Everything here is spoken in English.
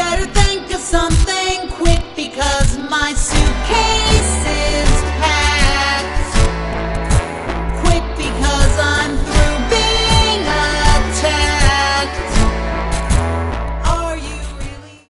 better think of something quick because my suitcase